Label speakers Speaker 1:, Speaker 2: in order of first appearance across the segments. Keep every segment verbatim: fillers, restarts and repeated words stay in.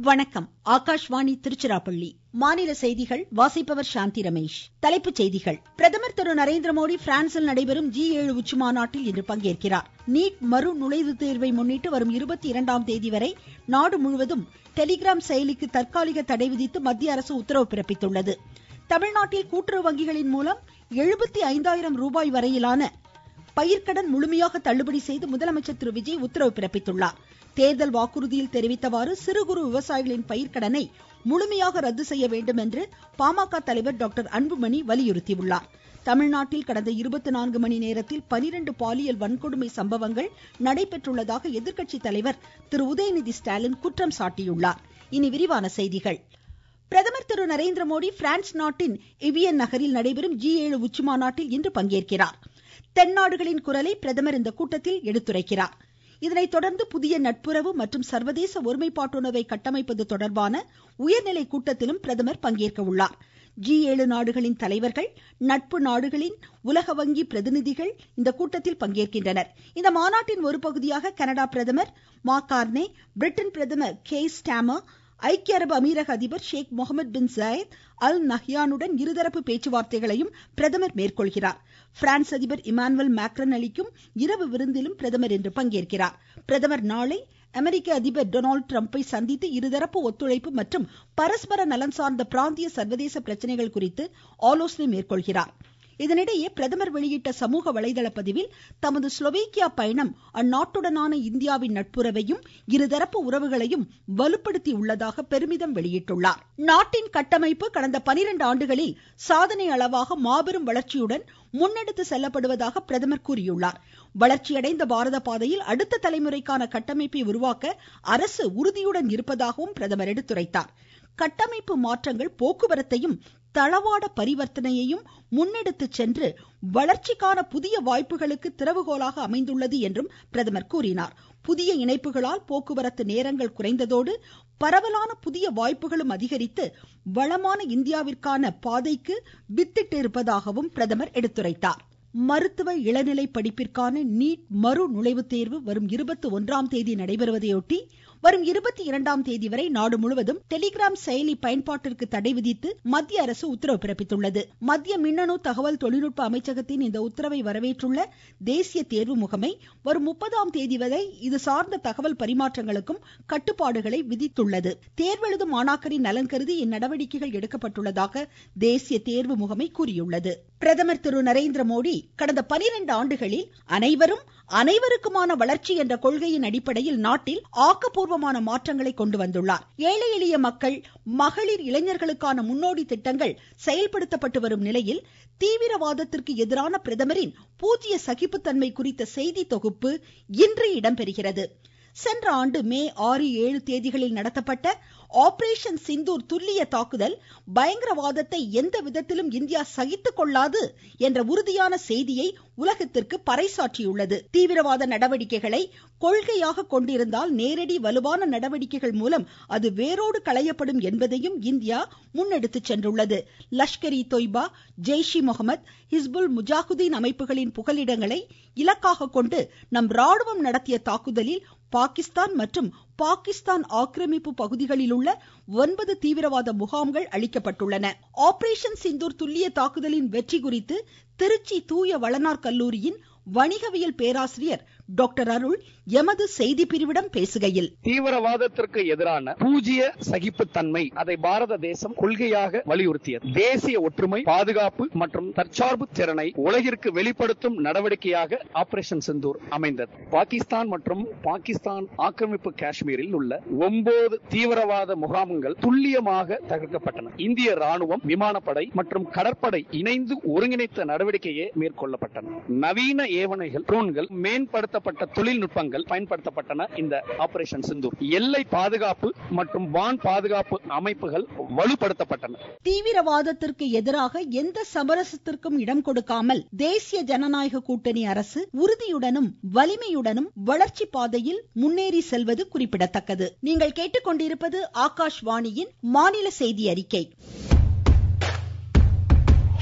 Speaker 1: வணக்கம். ஆகாஷ்வாணி திருச்சிராப்பள்ளி. மாநில செய்திகள் வாசிப்பவர் சாந்தி ரமேஷ். தலைப்புச் செய்திகள். பிரதமர் திரு நரேந்திர மோடி பிரான்சில் நடைபெறும் ஜி ஏழு உச்சி மாநாட்டில் இன்று பங்கேற்கிறார். நீட் மறு நுழைவுத் தேர்வை முன்னிட்டு வரும் இருபத்தி இரண்டாம் தேதி வரை நாடு முழுவதும் டெலிகிராம் செயலிக்கு தற்காலிக தடை விதித்து மத்திய அரசு உத்தரவு பிறப்பித்துள்ளது. தமிழ்நாட்டில் கூட்டுறவு வங்கிகளின் மூலம் எழுபத்தி ஐந்தாயிரம் ரூபாய் வரையிலான பயிர்க்கடன் முழுமையாக தள்ளுபடி செய்து முதலமைச்சர் திரு விஜய் உத்தரவு பிறப்பித்துள்ளார். தேர்தல் வாக்குறுதியில் தெரிவித்தவாறு சிறு குறு விவசாயிகளின் பயிர்க்கடனை முழுமையாக ரத்து செய்ய வேண்டும் என்று பாமக தலைவர் டாக்டர் அன்புமணி வலியுறுத்தியுள்ளார். தமிழ்நாட்டில் கடந்த இருபத்தி நான்கு மணி நேரத்தில் பனிரெண்டு பாலியல் வன்கொடுமை சம்பவங்கள் நடைபெற்றுள்ளதாக எதிர்க்கட்சி தலைவர் திரு உதயநிதி ஸ்டாலின் குற்றம் சாட்டியுள்ளார். இனி விரிவான செய்திகள். பிரதமர் திரு நரேந்திர மோடி பிரான்ஸ் நாட்டின் எவியன் நகரில் நடைபெறும் ஜி ஏழு உச்சி மாநாட்டில் இன்று பங்கேற்கிறார். தென்னாடுகளின் குரலை பிரதமர் இந்த கூட்டத்தில் எடுத்துரைக்கிறார். இதனைத் தொடர்ந்து புதிய நட்புறவு மற்றும் சர்வதேச ஒருமைப்பாட்டுணர்வை கட்டமைப்பது தொடர்பான உயர்நிலை கூட்டத்திலும் பிரதமர் பங்கேற்க உள்ளார். ஜி ஏழு நாடுகளின் தலைவர்கள், நட்பு நாடுகளின் உலக வங்கி பிரதிநிதிகள் இந்த கூட்டத்தில் பங்கேற்கின்றனர். இந்த மாநாட்டின் ஒரு பகுதியாக கனடா பிரதமர் மார்க் கார்னே, பிரிட்டன் பிரதமர் கீர் ஸ்டார்மர், ஐக்கிய அரபு அமீரக அதிபர் ஷேக் முகமது பின் ஜாயத் அல் நஹ்யானுடன் இருதரப்பு பேச்சுவார்த்தைகளையும் பிரதமர் மேற்கொள்கிறார். பிரான்ஸ் அதிபர் இமானுவேல் மேக்ரன் அளிக்கும் இரவு விருந்திலும் பிரதமர் இன்று பங்கேற்கிறார். பிரதமர் நாளை அமெரிக்க அதிபர் டொனால்டு டிரம்பை சந்தித்து இருதரப்பு ஒத்துழைப்பு மற்றும் பரஸ்பர நலன் சார்ந்த பிராந்திய சர்வதேச பிரச்சனைகள் குறித்து ஆலோசனை மேற்கொள்கிறார். இதனிடையே பிரதமர் வெளியிட்ட சமூக வலைதள பதிவில் தமது ஸ்லோவேக்கியா பயணம் அந்நாட்டுடனான இந்தியாவின் நட்புறவையும் இருதரப்பு உறவுகளையும் வலுப்படுத்தி உள்ளதாக பெருமிதம் வெளியிட்டுள்ளார். நாட்டின் கட்டமைப்பு கடந்த பனிரெண்டு ஆண்டுகளில் சாதனை அளவாக மாபெரும் வளர்ச்சியுடன் முன்னெடுத்து செல்லப்படுவதாக பிரதமர் கூறியுள்ளார். வளர்ச்சியடைந்த பாரத பாதையில் அடுத்த தலைமுறைக்கான கட்டமைப்பை உருவாக்க அரசு உறுதியுடன் இருப்பதாகவும் பிரதமர் எடுத்துரைத்தார். கட்டமைப்பு மாற்றங்கள் போக்குவரத்தையும் தளவாட பரிவர்த்தனையையும் முன்னெடுத்து சென்று வளர்ச்சிக்கான புதிய வாய்ப்புகளுக்கு திறவுகோலாக அமைந்துள்ளது என்றும் பிரதமர் கூறினார். புதிய இணைப்புகளால் போக்குவரத்து நேரங்கள் குறைந்ததோடு பரவலான புதிய வாய்ப்புகளும் அதிகரித்து வளமான இந்தியாவிற்கான பாதைக்கு வித்திட்டு இருப்பதாகவும் பிரதமர் எடுத்துரைத்தார். மருத்துவ இளநிலை படிப்பிற்கான நீட் மறு நுழைவுத் தேர்வு வரும் இருபத்தி ஒன்றாம் தேதி நடைபெறுவதையொட்டி வரும் இருபத்தி இரண்டாம் தேதி வரை நாடு முழுவதும் டெலிகிராம் செயலி பயன்பாட்டிற்கு தடை விதித்து மத்திய அரசு உத்தரவு பிறப்பித்துள்ளது. மத்திய மின்னணு தகவல் தொழில்நுட்ப அமைச்சகத்தின் இந்த உத்தரவை வரவேற்றுள்ள தேசிய தேர்வு முகமை வரும் முப்பதாம் தேதி வரை இது சார்ந்த தகவல் பரிமாற்றங்களுக்கும் கட்டுப்பாடுகளை விதித்துள்ளது. தேர்வெழுதும் மாணாக்கரின் நலன் கருதி இந்நடவடிக்கைகள் எடுக்கப்பட்டுள்ளதாக தேசிய தேர்வு முகமை கூறியுள்ளது. பிரதமர் திரு நரேந்திர மோடி கடந்த பனிரெண்டு ஆண்டுகளில் அனைவரும் அனைவருக்குமான வளர்ச்சி என்ற கொள்கையின் அடிப்படையில் நாட்டில் ஆக்கப்பூர்வமான மாற்றங்களை கொண்டு வந்துள்ளார். ஏழை எளிய மக்கள், மகளிர், இளைஞர்களுக்கான முன்னோடி திட்டங்கள் செயல்படுத்தப்பட்டு வரும் நிலையில் தீவிரவாதத்திற்கு எதிரான பிரதமரின் பூஜ்ய சகிப்புத்தன்மை குறித்த செய்தி தொகுப்பு இன்று இடம்பெறுகிறது. சென்ற ஆண்டு மே ஆறு ஏழு தேதிகளில் நடத்தப்பட்ட ஆபரேஷன் சிந்தூர் துல்லிய தாக்குதல் பயங்கரவாதத்தை எந்த விதத்திலும் இந்தியா சகித்துக் கொள்ளாது என்ற உறுதியான செய்தியை உலகத்திற்கு பறைசாற்றியுள்ளது. தீவிரவாத நடவடிக்கைகளை கொள்கையாக கொண்டிருந்தால் நேரடி வலுவான நடவடிக்கைகள் மூலம் அது வேரோடு களையப்படும் என்பதையும் இந்தியா முன்னெடுத்து சென்றுள்ளது. லஷ்கர் இ தொய்பா, ஜெய்ஷ் இ முகமது, ஹிஸ்புல் முஜாஹுதீன் அமைப்புகளின் புகலிடங்களை இலக்காக கொண்டு நம் ராணுவம் நடத்திய தாக்குதலில் பாகிஸ்தான் மற்றும் பாகிஸ்தான் ஆக்கிரமிப்பு பகுதிகளில் உள்ள ஒன்பது தீவிரவாத முகாம்கள் அழிக்கப்பட்டுள்ளன. ஆபரேஷன் சிந்தூர் துல்லிய தாக்குதலின் வெற்றி குறித்து திருச்சி தூய வளனார் கல்லூரியின் வணிகவியல் பேராசிரியர் டாக்டர் அருள் எமது செய்தி பிரிவிடம் பேசுகையில்,
Speaker 2: தீவிரவாதத்திற்கு எதிரான பூஜ்ய சகிப்புத்தன்மை அதை பாரத தேசம் கொள்கையாக வலியுறுத்தியது. தேசிய ஒற்றுமை, பாதுகாப்பு மற்றும் தற்சார்பு திறனை உலகிற்கு வெளிப்படுத்தும் நடவடிக்கையாக ஆபரேஷன் சிந்தூர் அமைந்தது. பாகிஸ்தான் மற்றும் பாகிஸ்தான் ஆக்கிரமிப்பு காஷ்மீரில் உள்ள ஒன்பது தீவிரவாத முகாம்கள் துல்லியமாக தகர்க்கப்பட்டன. இந்திய ராணுவம், விமானப்படை மற்றும் கடற்படை இணைந்து ஒருங்கிணைத்த நடவடிக்கையே மேற்கொள்ளப்பட்டன. நவீன ஏவனைகள், ட்ரோன்கள், மேம்படுத்தப்பட்ட தொழில்நுட்பங்கள் பயன்படுத்தப்பட்டன. இந்த ஆபரேஷன் சிந்தூர் எல்லை பாதுகாப்பு மற்றும் வான் பாதுகாப்பு அமைப்புகள் வலுப்படுத்தப்பட்டன.
Speaker 1: தீவிரவாதத்திற்கு எதிராக எந்த சமரசத்திற்கும் இடம் கொடுக்காமல் தேசிய ஜனநாயக கூட்டணி அரசு உறுதியுடனும் வலிமையுடனும் வளர்ச்சி பாதையில் முன்னேறி செல்வது குறிப்பிடத்தக்கது. நீங்கள் கேட்டுக்கொண்டிருப்பது ஆகாஷ்வாணியின் மாநில செய்தி அறிக்கை.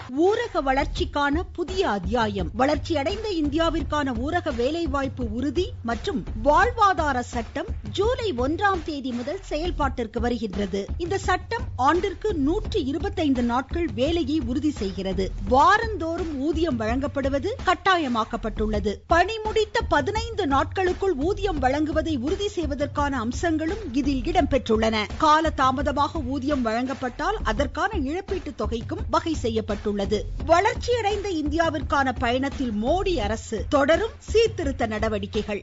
Speaker 1: ஊரக வளர்ச்சிக்கான புதிய அத்தியாயம். வளர்ச்சியடைந்த இந்தியாவிற்கான ஊரக வேலைவாய்ப்பு உறுதி மற்றும் வாழ்வாதார சட்டம் ஜூலை ஒன்றாம் தேதி முதல் செயல்பாட்டிற்கு வருகின்றது. இந்த சட்டம் ஆண்டிற்கு நூற்றி இருபத்தைந்து நாட்கள் வேலையை உறுதி செய்கிறது. வாரந்தோறும் ஊதியம் வழங்கப்படுவது கட்டாயமாக்கப்பட்டுள்ளது. பணி முடித்த பதினைந்து நாட்களுக்குள் ஊதியம் வழங்குவதை உறுதி செய்வதற்கான அம்சங்களும் இதில் இடம்பெற்றுள்ளன. கால தாமதமாக ஊதியம் வழங்கப்பட்டால் அதற்கான இழப்பீட்டு தொகைக்கும் வகை செய்யப்பட்டுள்ளது. வளர்ச்சியடைந்த இந்தியாவிற்கான பயணத்தில் மோடி அரசு தொடரும் சீர்திருத்த நடவடிக்கைகள்.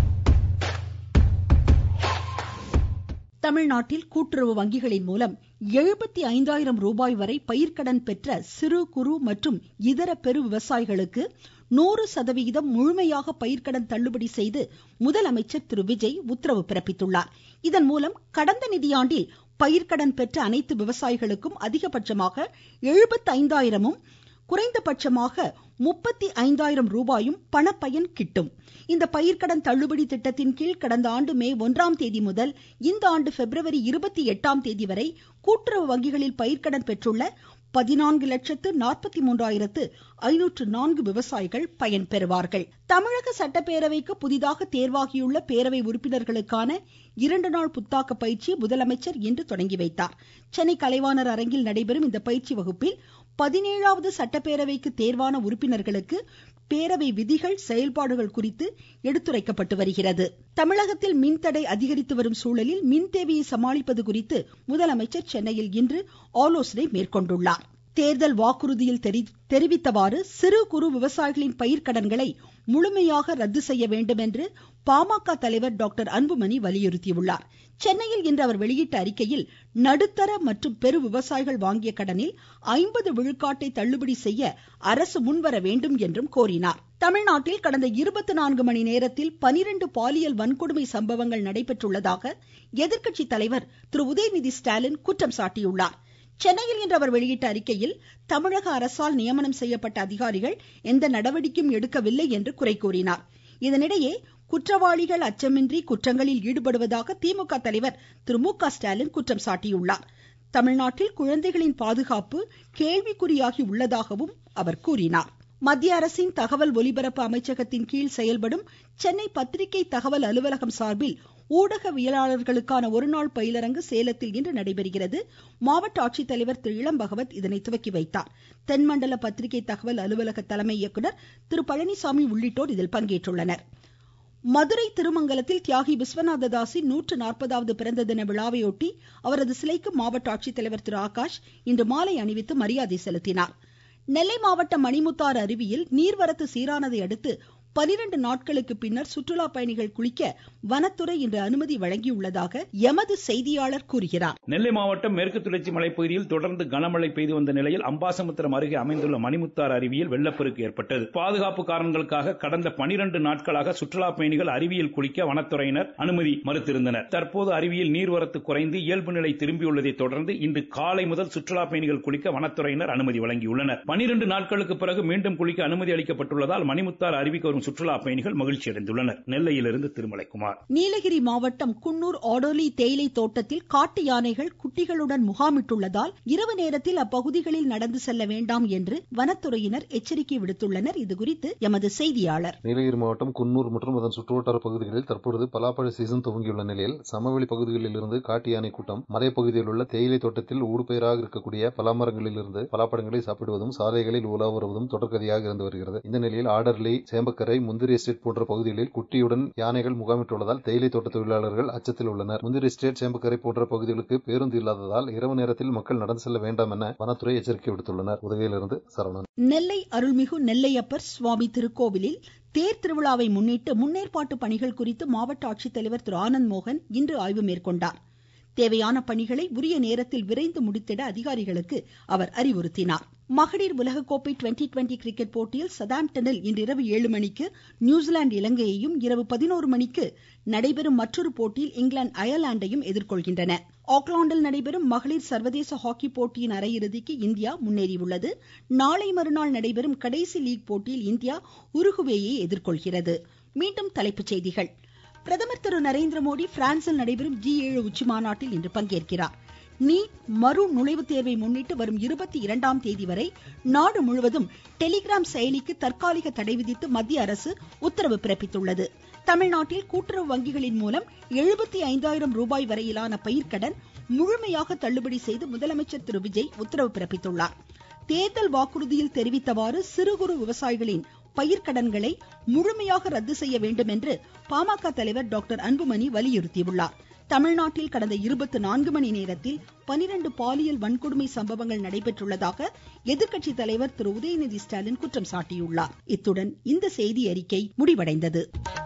Speaker 1: தமிழ்நாட்டில் கூட்டுறவு வங்கிகளின் மூலம் எழுபத்தி ஐந்தாயிரம் ரூபாய் வரை பயிர்க்கடன் பெற்ற சிறு குறு மற்றும் இதர பெரு விவசாயிகளுக்கு நூறு சதவிகிதம் முழுமையாக பயிர்க்கடன் தள்ளுபடி செய்து முதலமைச்சர் திரு விஜய் உத்தரவு பிறப்பித்துள்ளார். இதன் மூலம் கடந்த நிதியாண்டில் பயிர்க்கடன் பெற்ற அனைத்து விவசாயிகளுக்கும் அதிகபட்சமாக எழுபத்தி ஐந்தாயிரமும் குறைந்தபட்சமாக முப்பத்தி ஐந்தாயிரம் ரூபாயும் பணப்பயன் கிட்டும். இந்த பயிர்க்கடன் தள்ளுபடி திட்டத்தின் கீழ் கடந்த ஆண்டு மே ஒன்றாம் தேதி முதல் இந்த ஆண்டு பிப்ரவரி இருபத்தி எட்டாம் தேதி வரை கூட்டுறவு வங்கிகளில் பயிர்க்கடன் பெற்றுள்ள பதினான்கு லட்சத்து நாற்பத்தி மூன்றாயிரத்து ஐநூற்று நான்கு விவசாயிகள் பயன்பெறுவார்கள். தமிழக சட்டப்பேரவைக்கு புதிதாக தேர்வாகியுள்ள பேரவை உறுப்பினர்களுக்கான இரண்டு நாள் புத்தாக்க பயிற்சியை முதலமைச்சர் இன்று தொடங்கி வைத்தார். சென்னை கலைவாணர் அரங்கில் நடைபெறும் இந்த பயிற்சி வகுப்பில் பதினேழாவது சட்டப்பேரவைக்கு தேர்வான உறுப்பினர்களுக்கு பேரவை விதிகள் செயல்பாடுகள் குறித்து எடுத்துரைக்கப்பட்டு வருகிறது. தமிழகத்தில் மின்தடை அதிகரித்து வரும் சூழலில் மின் தேவையை சமாளிப்பது குறித்து முதலமைச்சர் சென்னையில் இன்று ஆலோசனை மேற்கொண்டுள்ளார். தேர்தல் வாக்குறுதியில் தெரிவித்தவாறு சிறு குறு விவசாயிகளின் பயிர்க்கடன்களை முழுமையாக ரத்து செய்ய வேண்டும் என்று பாமக தலைவர் டாக்டர் அன்புமணி வலியுறுத்தியுள்ளார். சென்னையில் இன்று அவர் வெளியிட்ட அறிக்கையில் நடுத்தர மற்றும் பெரு விவசாயிகள் வாங்கிய கடனில் ஐம்பது விழுக்காட்டை தள்ளுபடி செய்ய அரசு முன்வர வேண்டும் என்றும் கோரினார். தமிழ்நாட்டில் கடந்த இருபத்தி நான்கு மணி நேரத்தில் பனிரெண்டு பாலியல் வன்கொடுமை சம்பவங்கள் நடைபெற்றுள்ளதாக எதிர்க்கட்சி தலைவர் திரு உதயநிதி ஸ்டாலின் குற்றம் சாட்டியுள்ளார். சென்னையில் இன்று அவர் வெளியிட்ட அறிக்கையில் தமிழக அரசால் நியமனம் செய்யப்பட்ட அதிகாரிகள் எந்த நடவடிக்கையும் எடுக்கவில்லை என்று குறை கூறினார். இதனிடையே குற்றவாளிகள் அச்சமின்றி குற்றங்களில் ஈடுபடுவதாக திமுக தலைவர் திரு மு க ஸ்டாலின் குற்றம் சாட்டியுள்ளார். தமிழ்நாட்டில் குழந்தைகளின் பாதுகாப்பு கேள்விக்குறியாகி உள்ளதாகவும் அவர் கூறினார். மத்திய அரசின் தகவல் ஒலிபரப்பு அமைச்சகத்தின் கீழ் செயல்படும் சென்னை பத்திரிகை தகவல் அலுவலகம் சார்பில் ஊடகவியலாளர்களுக்கான ஒருநாள் பயிலரங்கு சேலத்தில் இன்று நடைபெறுகிறது. மாவட்ட ஆட்சித்தலைவர் திரு இளம் பகவத் இதனை துவக்கி வைத்தார். தென்மண்டல பத்திரிகை தகவல் அலுவலக தலைமை இயக்குனர் திரு பழனிசாமி உள்ளிட்டோர் இதில் பங்கேற்றுள்ளனர். மதுரை திருமங்கலத்தில் தியாகி விஸ்வநாததாஸின் நூற்று நாற்பதாவது பிறந்த தின விழாவையொட்டி அவரது சிலைக்கு மாவட்ட ஆட்சித்தலைவர் திரு ஆகாஷ் இன்று மாலை அணிவித்து மரியாதை செலுத்தினார். நெல்லை மாவட்டம் மணிமுத்தாறு அருவியில் நீர்வரத்து சீரானதை அடுத்து பனிரெண்டு நாட்களுக்கு பின்னர் சுற்றுலா பயணிகள் குளிக்க வனத்துறை இன்று அனுமதி வழங்கியுள்ளதாக எமது செய்தியாளர் கூறுகிறார்.
Speaker 3: நெல்லை மாவட்டம் மேற்கு தொடர்ச்சி மலைப்பகுதியில் தொடர்ந்து கனமழை பெய்து வந்த நிலையில் அம்பாசமுத்திரம் அருகே அமைந்துள்ள மணிமுத்தாறு அருவியில் வெள்ளப்பெருக்கு ஏற்பட்டது. பாதுகாப்பு காரணங்களுக்காக கடந்த பனிரெண்டு நாட்களாக சுற்றுலா பயணிகள் அருவியில் குளிக்க வனத்துறையினர் அனுமதி மறுத்திருந்தனர். தற்போது அருவியில் நீர்வரத்து குறைந்து இயல்பு நிலை திரும்பியுள்ளதை தொடர்ந்து இன்று காலை முதல் சுற்றுலா பயணிகள் குளிக்க வனத்துறையினர் அனுமதி வழங்கியுள்ளனர். பனிரெண்டு நாட்களுக்கு பிறகு மீண்டும் குளிக்க அனுமதி அளிக்கப்பட்டுள்ளதால் மணிமுத்தாறு அருவிக்கு வரும் சுற்றுலா பயணிகள் மகிழ்ச்சி அடைந்துள்ளனர். நெல்லையிலிருந்து திருமலைக்குமார்.
Speaker 1: நீலகிரி மாவட்டம் குன்னூர் ஆடோலி தேயிலை தோட்டத்தில் காட்டு யானைகள் குட்டிகளுடன் முகாமிட்டுள்ளதால் இரவு நேரத்தில் அப்பகுதிகளில் நடந்து செல்ல வேண்டாம் என்று வனத்துறையினர் எச்சரிக்கை விடுத்துள்ளனர். இதுகுறித்து எமது செய்தியாளர்.
Speaker 4: நீலகிரி மாவட்டம் குன்னூர் மற்றும் அதன் சுற்றுவட்டார பகுதிகளில் தற்பொழுது பலாப்பழ சீசன் துவங்கியுள்ள நிலையில் சமவெளி பகுதிகளில் இருந்து காட்டு யானை கூட்டம் மலைப்பகுதியில் உள்ள தேயிலை தோட்டத்தில் ஊடுபயிராக இருக்கக்கூடிய பலாமரங்களில் இருந்து பலாப்பழங்களை சாப்பிடுவதும் சாலைகளில் உலா வருவதும் தொடர்கதையாக இருந்து வருகிறது. இந்த நிலையில் ஆடர்லி, சேம்பக்கரை, முந்திரி எஸ்டேட் போன்ற பகுதிகளில் குட்டியுடன் யானைகள் முகாமிட்டுள்ளதால் தேயிலை தோட்ட தொழிலாளர்கள் அச்சத்தில் உள்ளனர். முந்திரி எஸ்டேட், சேம்பக்கரை போன்ற பகுதிகளுக்கு பேருந்து இல்லாததால் இரவு நேரத்தில் மக்கள் நடந்து செல்ல வேண்டாம் என வனத்துறை எச்சரிக்கை விடுத்துள்ளனர். உதகையிலிருந்து சரவணன்.
Speaker 1: நெல்லை அருள்மிகு நெல்லையப்பர் சுவாமி திருக்கோவிலில் தேர் திருவிழாவை முன்னிட்டு முன்னேற்பாட்டு பணிகள் குறித்து மாவட்ட ஆட்சித்தலைவர் திரு ஆனந்த் மோகன் இன்று ஆய்வு மேற்கொண்டார். தேவையான பணிகளை உரிய நேரத்தில் விரைந்து முடித்திட அதிகாரிகளுக்கு அவர் அறிவுறுத்தினார். மகளிர் உலகக்கோப்பை டுவெண்டி டுவெண்டி கிரிக்கெட் போட்டியில் சதாம்ப்டனில் இன்றிரவு ஏழு மணிக்கு நியூசிலாந்து இலங்கையையும், இரவு பதினோரு மணிக்கு நடைபெறும் மற்றொரு போட்டியில் இங்கிலாந்து அயர்லாந்தையும் எதிர்கொள்கின்றன. ஆக்லாந்தில் நடைபெறும் மகளிர் சர்வதேச ஹாக்கி போட்டியின் அரையிறுதிக்கு இந்தியா முன்னேறியுள்ளது. நாளை மறுநாள் நடைபெறும் கடைசி லீக் போட்டியில் இந்தியா உருகுவேயை எதிர்கொள்கிறது. மீண்டும் தலைப்புச் செய்திகள். பிரதமர் திரு நரேந்திர மோடி பிரான்சில் நடைபெறும் ஜி ஏழு உச்சி மாநாட்டில் இன்று பங்கேற்கிறார். நீட் மறு நுழைவுத் தேர்வை முன்னிட்டு வரும் இருபத்தி இரண்டாம் தேதி வரை நாடு முழுவதும் டெலிகிராம் செயலிக்கு தற்காலிக தடை விதித்து மத்திய அரசு உத்தரவு பிறப்பித்துள்ளது. தமிழ்நாட்டில் கூட்டுறவு வங்கிகளின் மூலம் எழுபத்தி ஐந்தாயிரம் ரூபாய் வரையிலான பயிர்க்கடன் முழுமையாக தள்ளுபடி செய்து முதலமைச்சர் திரு விஜய் உத்தரவு பிறப்பித்துள்ளார். தேர்தல் வாக்குறுதியில் தெரிவித்தவாறு சிறு குறு விவசாயிகளின் பயிர்க்கடன்களை முழுமையாக ரத்து செய்ய வேண்டும் என்று பாமக தலைவர் டாக்டர் அன்புமணி வலியுறுத்தியுள்ளார். தமிழ்நாட்டில் கடந்த இருபத்தி நான்கு மணி நேரத்தில் பனிரெண்டு பாலியல் வன்கொடுமை சம்பவங்கள் நடைபெற்றுள்ளதாக எதிர்க்கட்சி தலைவர் திரு உதயநிதி ஸ்டாலின் குற்றம் சாட்டியுள்ளார். இத்துடன் இந்த செய்தி அறிக்கை முடிவடைந்தது.